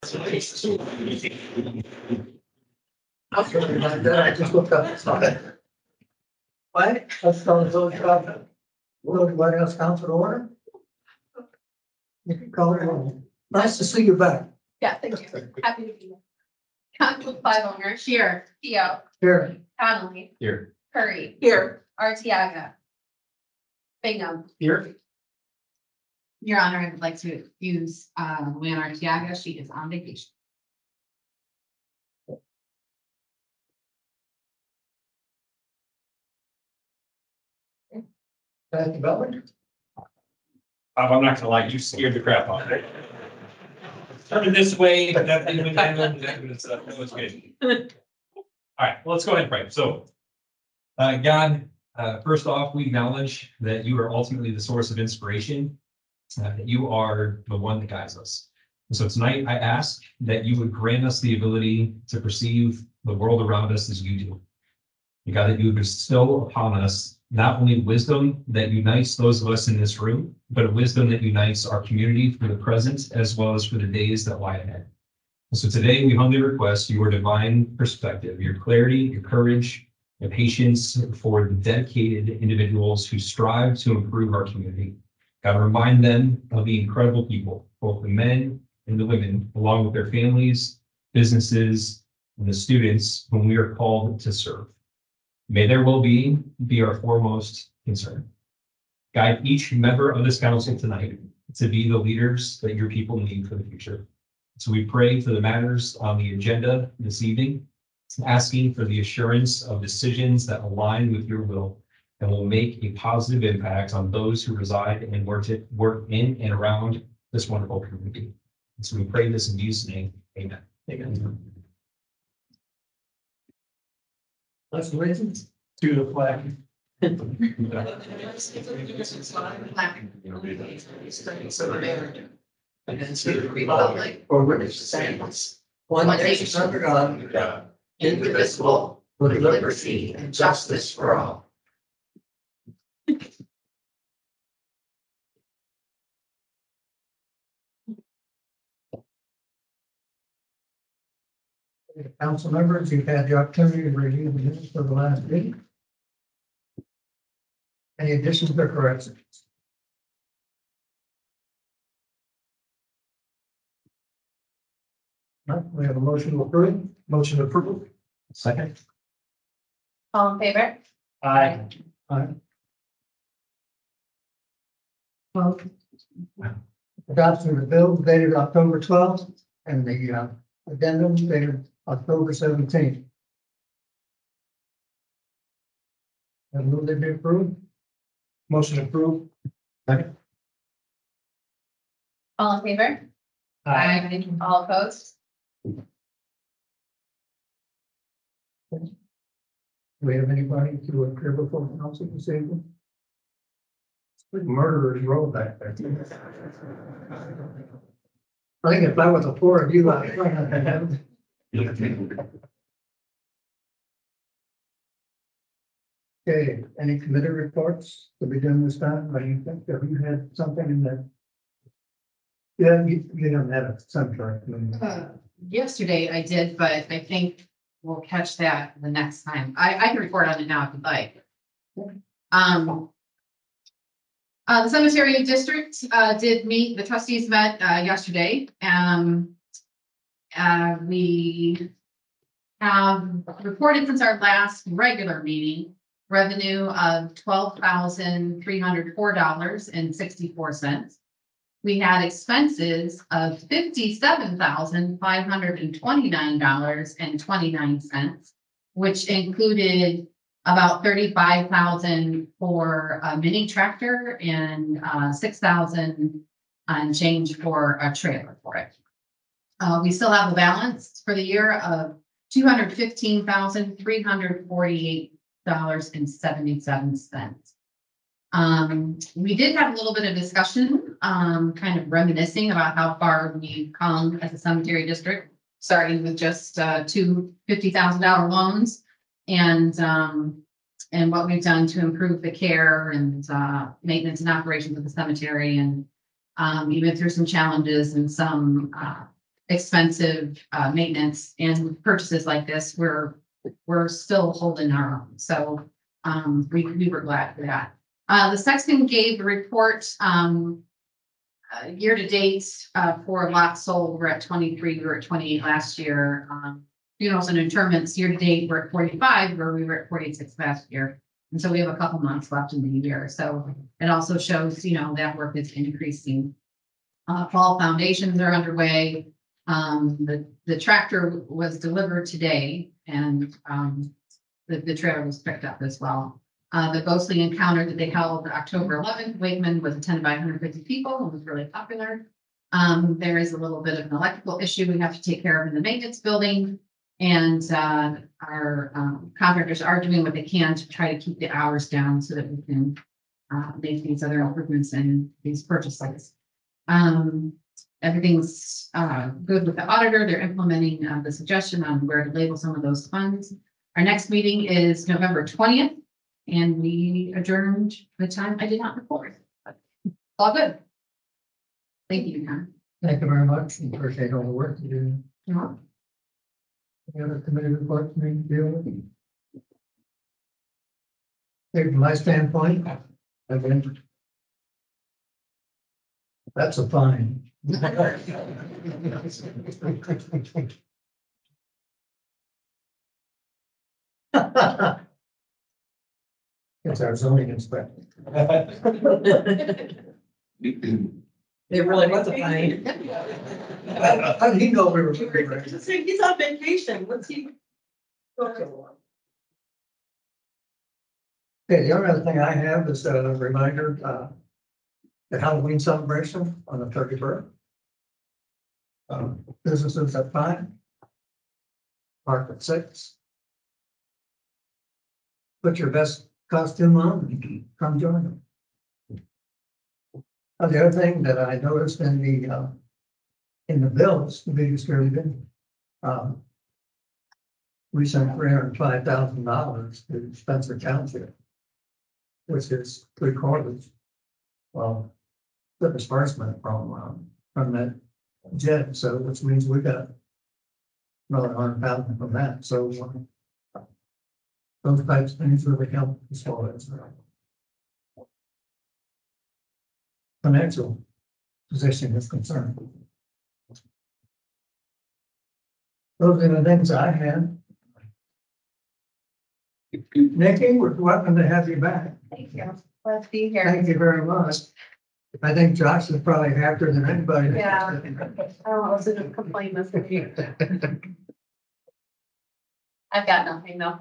I just looked up. What? Let's go to those, will anybody else council to order? You can call it on. Nice to see you back. Yeah, thank you. Happy to be here. Council 5 owner, Shear, Keo, Here, Connolly, Here. Curry. Here. Artiaga. Bingham. Here. Your Honor, I would like to use Luann Artiaga. She is on vacation. Pastor Butler. I'm not gonna lie, you scared the crap out of me. Turn this way, but that thing went down, that was good. All right, well, let's go ahead and pray. So, God, first off, we acknowledge that you are ultimately the source of inspiration, that you are the one that guides us. And so tonight, I ask that you would grant us the ability to perceive the world around us as you do. And God, that you would bestow upon us not only wisdom that unites those of us in this room, but a wisdom that unites our community for the present as well as for the days that lie ahead. And so today we humbly request your divine perspective, your clarity, your courage, and patience for the dedicated individuals who strive to improve our community. God, remind them of the incredible people, both the men and the women, along with their families, businesses, and the students whom we are called to serve. May their well-being be our foremost concern. Guide each member of this council tonight to be the leaders that your people need for the future. So we pray for the matters on the agenda this evening, asking for the assurance of decisions that align with your will and will make a positive impact on those who reside and work in and around this wonderful community. And so we pray this in Jesus' name. Amen. Amen. Let's listen to the flag. Against the republic for which it stands, one nation under God, indivisible, with liberty and justice for all. Council members, you've had the opportunity to review the minutes for the last meeting. Any additions or corrections? No, we have a motion to approve. Motion to approve. Second. All in favor? Aye. Aye. Adoption of the bill dated October 12th and the addendum dated October 17th. And will they be approved? Motion approved. Second. All in favor? Aye. All opposed? Do we have anybody to appear before the council this evening? Murderer's row back there. I think if I was a four of you, I'd have. Okay, any committee reports to be done this time? What do you think? Have you had something in that? Yeah, you don't have it, something. Yesterday I did, but I think we'll catch that the next time. I can report on it now if you'd like. The cemetery district did meet, the trustees met yesterday. We have reported since our last regular meeting revenue of $12,304.64. We had expenses of $57,529.29, which included about $35,000 for a mini tractor and $6,000 and change for a trailer for it. We still have a balance for the year of $215,348.77. We did have a little bit of discussion, kind of reminiscing about how far we've come as a cemetery district, starting with just two $50,000 loans and what we've done to improve the care and maintenance and operations of the cemetery, and even through some challenges and some expensive maintenance and purchases like this, we're still holding our own. So we were glad for that. The Sexton gave a report year to date for lots sold. We're at 23. We were at 28 last year. Funerals and interments year to date, we're at 45, where we were at 46 last year. And so we have a couple months left in the year. So it also shows, that work is increasing. Fall foundations are underway. The tractor was delivered today, and the trailer was picked up as well. The ghostly encounter that they held October 11th, Wakeman, was attended by 150 people and was really popular. There is a little bit of an electrical issue we have to take care of in the maintenance building. And our contractors are doing what they can to try to keep the hours down so that we can make these other improvements in these purchases. Everything's good with the auditor. They're implementing the suggestion on where to label some of those funds. Our next meeting is November 20th, and we adjourned the time I did not report. All good. Thank you, John. Thank you very much. And appreciate all the work you do. Yeah. Any other committee reports we need to deal with? From my standpoint, again, that's a fine. It's our zoning inspector. It really was a fine. How did he know we were? He's on vacation. What's he? Okay, the only other thing I have is a reminder, the Halloween celebration on the 31st. Businesses at 5. Park at 6. Put your best costume on and come join them. The other thing that I noticed in the bills to be distributed, we sent $305,000 to Spencer Township, which is 3/4, well, the disbursement from that jet, so which means we got another 100,000 from that, so those types of things really help as far as financial position is concerned. Those are the things I had. Nikki, we're welcome to have you back. Thank you. Let's be here. Thank you very much. I think Josh is probably happier than anybody. Yeah. I was going to complain this week. I've got nothing though.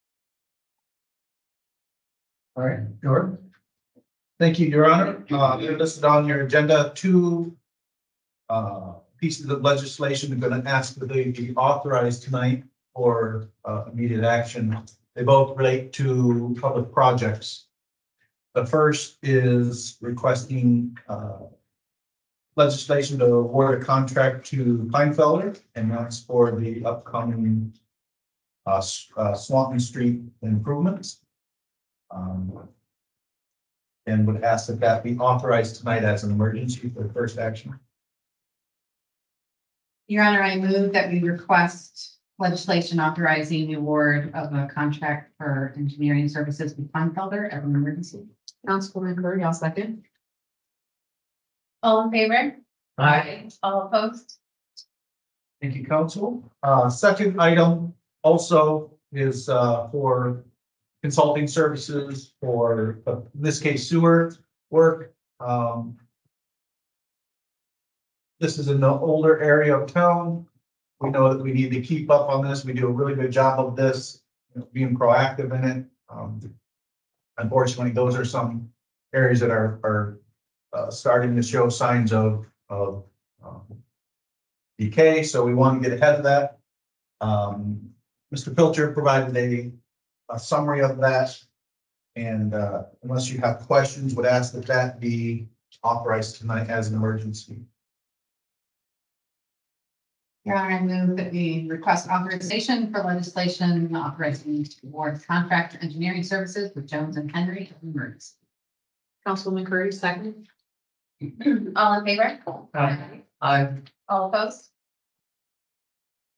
All right, Jordan. Thank you, Your Honor. You're listed on your agenda 2 pieces of legislation. I'm going to ask that they be authorized tonight for immediate action. They both relate to public projects. The first is requesting legislation to award a contract to Kleinfelder, and that's for the upcoming Swanton Street improvements. And would ask that that be authorized tonight as an emergency for the first action. Your Honor, I move that we request legislation authorizing the award of a contract for engineering services with Kleinfelder as an emergency. Councilwoman Curry, I'll second. All in favor? Aye. All opposed? Thank you, council. Second item also is for consulting services for, in this case, sewer work. This is in the older area of town. We know that we need to keep up on this. We do a really good job of this, being proactive in it. Unfortunately, those are some areas that are starting to show signs of decay. So we want to get ahead of that. Mr. Pilcher provided a summary of that. And unless you have questions, would ask that that be authorized tonight as an emergency. Your Honor, I move that we request authorization for legislation authorizing to award contract for engineering services with Jones and Henry as an emergency. Councilwoman Curry, second. All in favor? Aye. All opposed?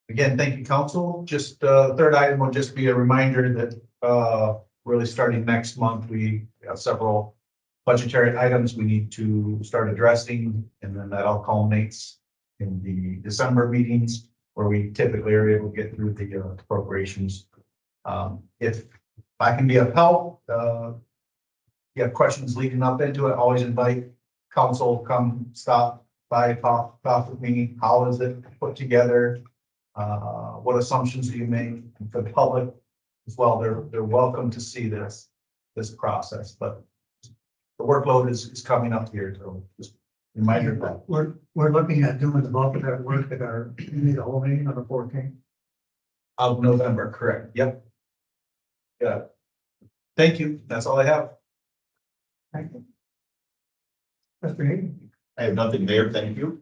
Again, thank you, council. Just, third item will just be a reminder that, really starting next month, we have several budgetary items we need to start addressing, and then that all culminates in the December meetings where we typically are able to get through the appropriations. If I can be of help, you have questions leading up into it, always invite council, come stop by, talk with me. How is it put together? What assumptions do you make? And for the public as well, they're welcome to see this process, but the workload is coming up here, so just reminder that. We're looking at doing the bulk of that work at our, the whole meeting on the 14th. Of November, correct, yep. Yeah. Thank you, that's all I have. Thank you. Mr. Hayden, I have nothing, Mayor, thank you.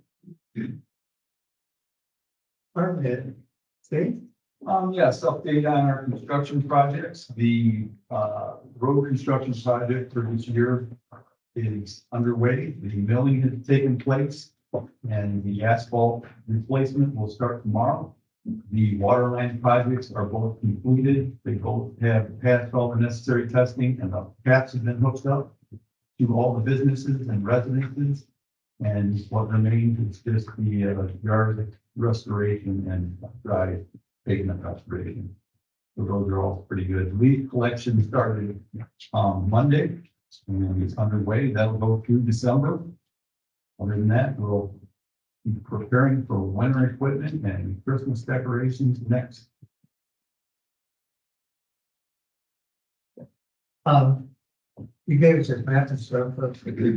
department head, Steve? Yes, update on our construction projects. The road construction project for this year is underway. The milling has taken place and the asphalt replacement will start tomorrow. The water line projects are both completed. They both have passed all the necessary testing and the taps have been hooked up to all the businesses and residences. And what remains is just the yard restoration and dry pavement restoration. So those are all pretty good. Leaf collection started Monday and it's underway. That'll go through December. Other than that, we'll be preparing for winter equipment and Christmas decorations next. You gave us a map and stuff, but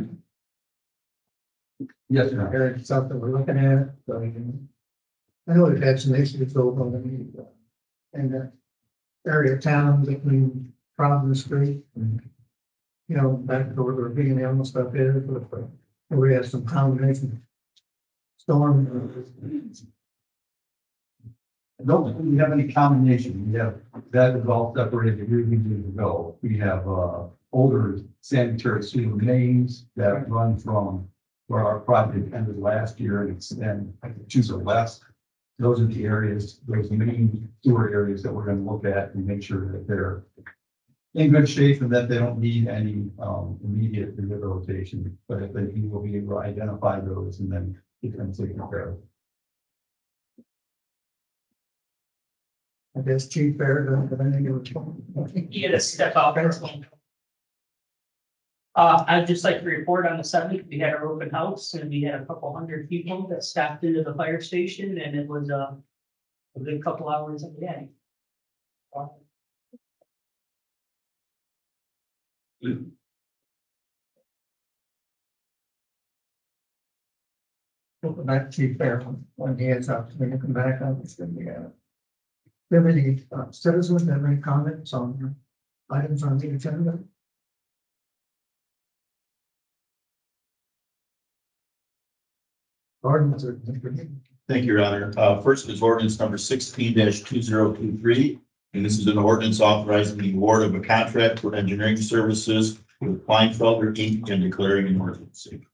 Yes, sir. there's something we're looking at, so I know we've had some issues over on the, in the area of town between Providence Street and, you know, back to where the being the stuff is, but we had some combination storm. I don't think we have any combination. We have, that is all separated years ago. We have older sanitary sewer mains that run from where our project ended last year and extend to the west. Those are the areas, those main sewer areas that we're going to look at and make sure that they're in good shape and that they don't need any immediate rehabilitation. But if they do, we'll be able to identify those and then get them taken care of. I guess Chief Bear, but I think it was. You gotta step out. I'd just like to report on the 7th, we had our open house and we had a couple hundred people that stopped into the fire station and it was a good couple hours of the day. Back to Chief Bear, when he heads out, when you come back, it's gonna be, do you have any citizens have any comments on items on the agenda? Ordinance or? Thank you, Your Honor. First is ordinance number 16-2023. And this is an ordinance authorizing the award of a contract for engineering services with Kleinfelder Inc. and declaring an emergency.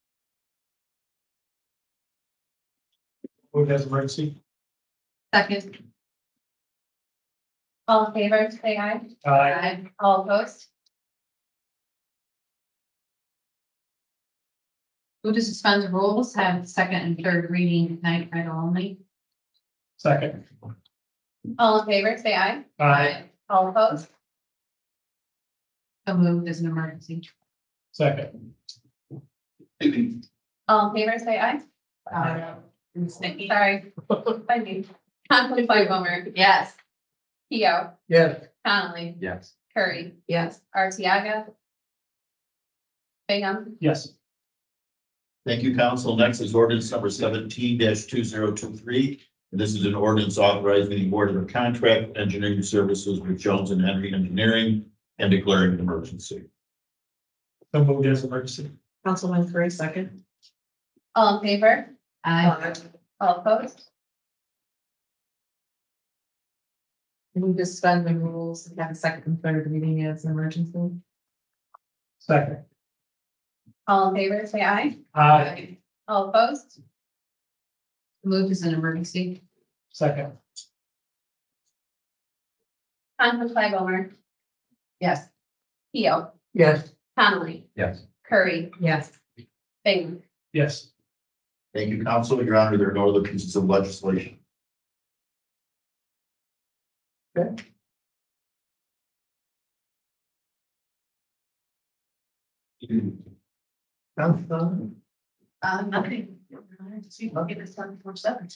Move as emergency. Second. All in favor, say aye. Aye. All opposed? Move to suspend the rules, have second and third reading tonight, title only. Second. All in favor, say aye. Aye. All opposed? So moved as an emergency. Second. All in favor, say aye. Snicky. Sorry. I mean, Conklin Boomer, Yes. Keo, Yes. Connolly, Yes. Curry, Yes. Artiaga. Bingham, Yes. Thank you, council. Next is ordinance number 17-2023. And this is an ordinance authorizing the award of a contract for engineering services with Jones and Henry Engineering and declaring an emergency. So moved as emergency. Councilman Curry, second. all in favor? Aye. All opposed? We just suspend the rules, and have a second and third reading as an emergency. Second. All in favor, say aye. Aye. All opposed? Moved as an emergency. Second. Council Flyboner, Yes. Keel, Yes. Connolly, Yes. Curry, Yes. Bingham. Yes. Thank you, council. Your honor, there are no other pieces of legislation. Council, Nothing. See, I'll get this done before 7.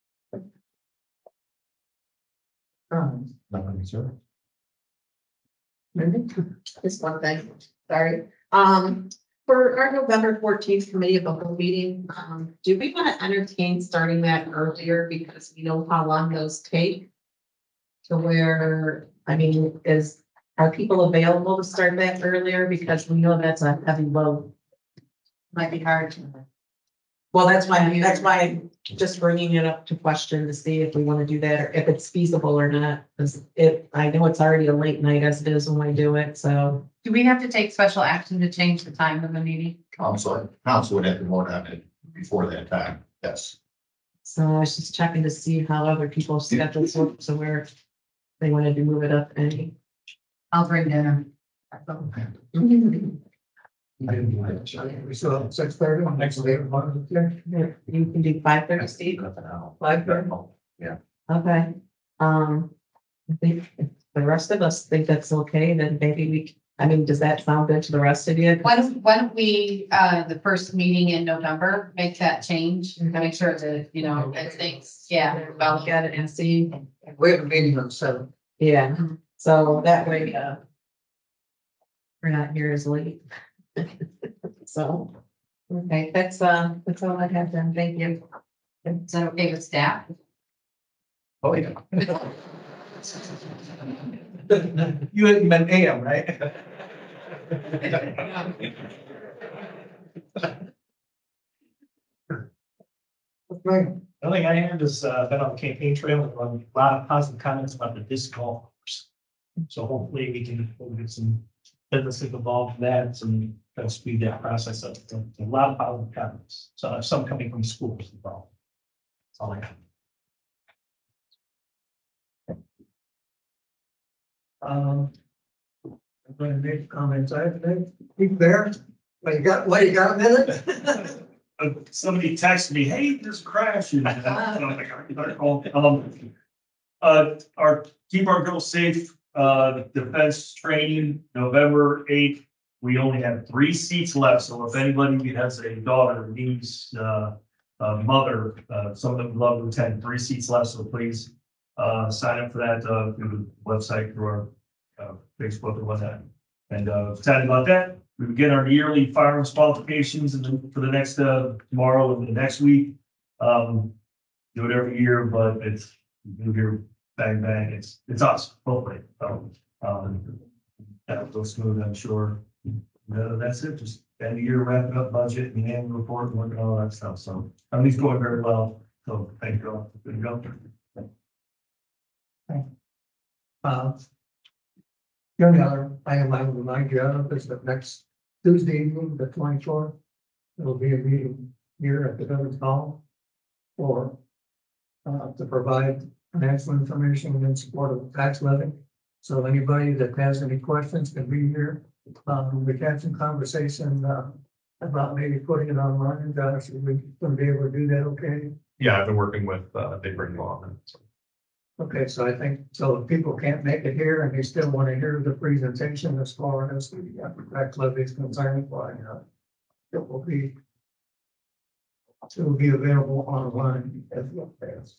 Nothing, sir. Just one thing, sorry. For our November 14th committee of the whole meeting, do we want to entertain starting that earlier because we know how long those take? To where, I mean, are people available to start that earlier? Because we know that's a heavy load. Might be hard. Well, that's why I'm just bringing it up to question to see if we want to do that or if it's feasible or not. Because I know it's already a late night as it is when I do it, so. Do we have to take special action to change the time of the meeting? Council would have to vote on it before that time. Yes. So I was just checking to see how other people's schedules work, so where they wanted to move it up any. I'll bring dinner. we still have 6:30 on next day. You can do 5:30, Steve? 5:30. Okay. I think if the rest of us think that's okay, then maybe does that sound good to the rest of you? Why don't we, the first meeting in November, make that change and make sure that, that things, I'll look at it and see. We have a meeting on 7. Yeah, so that way, we're not here as late. So, okay, that's all I have then. Thank you. Is that okay with staff? Oh, yeah. You meant AM, right? Right. The only thing I have is, been on the campaign trail, and run a lot of positive comments about the disc golf course. So hopefully we can we'll get some businesses involved in that and kind of speed that process up. A lot of positive comments, so some coming from schools involved. That's all I have. I'm going to make comments. I have to keep there. What you got a minute? Somebody texted me, hey, there's a crash. And I'm like, I better call. Keep our girls safe, defense training, November 8th. We only have 3 seats left, so if anybody has a daughter, niece, mother, someone that would love to attend, 3 seats left, so please sign up for that through the website, through our Facebook or whatnot. And excited about that. We begin our yearly firearms qualifications for the next tomorrow and the next week. Do it every year, but it's you hear bang bang. It's us, hopefully. So that'll go smooth, I'm sure. That's it. Just end of year wrapping up budget and annual report and working all that stuff. So everything's going very well. So thank you all. Good to go. The only other item I would remind you of is that next Tuesday evening, the 24th, there will be a meeting here at the village hall for to provide financial information in support of the tax levy. So anybody that has any questions can be here. We had some conversation about maybe putting it online. Josh, are we going to be able to do that okay? Yeah, I've been working with Big Ring Law. Okay, so I think, so if people can't make it here and they still want to hear the presentation as far as the tax levy is concerned, why, it will be available online as well as.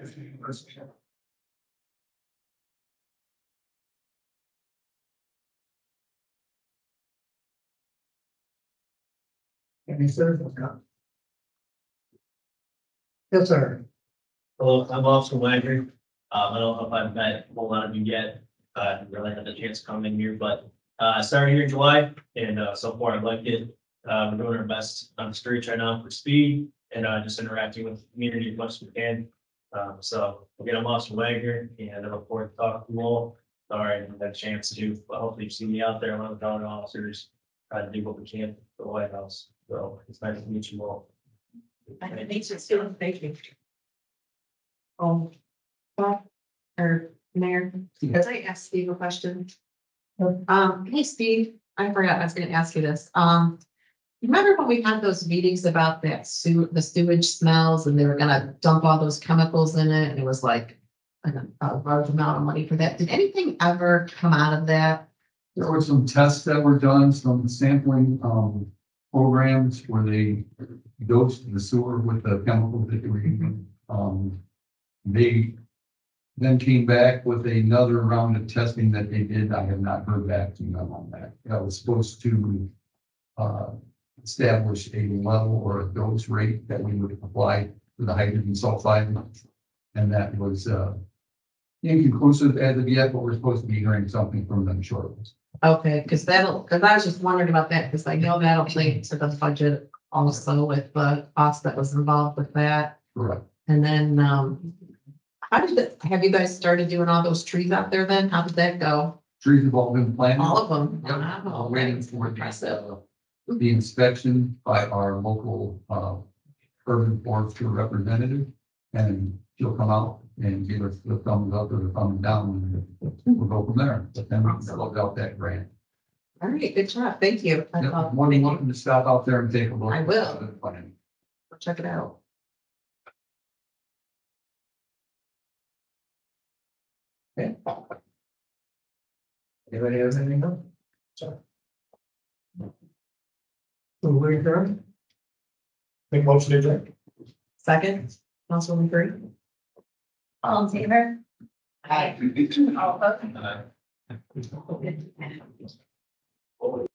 Any citizens comment? Yes, sir. Hello, I'm Officer Wagner. I don't know if I've met a whole lot of you yet. I haven't really had the chance to come in here, but I started here in July and so far I like it. We're doing our best on the streets right now for speed and just interacting with the community as much as we can. So again, I'm Officer Wagner and I look forward to talking to you all. Sorry, I haven't had a chance to, but hopefully you see me out there, one of the fellow officers, try to do what we can for the White House. So it's nice to meet you all. Thank you. Bob, or Mayor, could I ask Steve a question? Hey Steve, I forgot, I was gonna ask you this. Remember when we had those meetings about that the sewage smells and they were gonna dump all those chemicals in it and it was like a large amount of money for that? Did anything ever come out of that? There were some tests that were done, some sampling, programs where they dosed the sewer with the chemicals that they were using. They then came back with another round of testing that they did. I have not heard back from them on that. That was supposed to, establish a level or a dose rate that we would apply to the hydrogen sulfide. And that was, inconclusive as of yet, but we're supposed to be hearing something from them shortly. Okay, because I was just wondering about that, because I know that'll play into the budget also with the cost that was involved with that. Correct. And then, have you guys started doing all those trees out there then? How did that go? Trees have all been planted. All of them? Yep. Wow, We're waiting for impressive. the inspection by our local, urban forestry representative. And she'll come out and give us the thumbs up or the thumbs down, and we'll go from there. But then we can close out that grant. All right, good job. Thank you. Yep, More than welcome to stop out there and take a look. I will. at the plan. Check it out. Anybody has anything else? So we adjourn? Make motion to adjourn. Second, Councilwoman Green? All in favor? Aye. All opposed? Uh,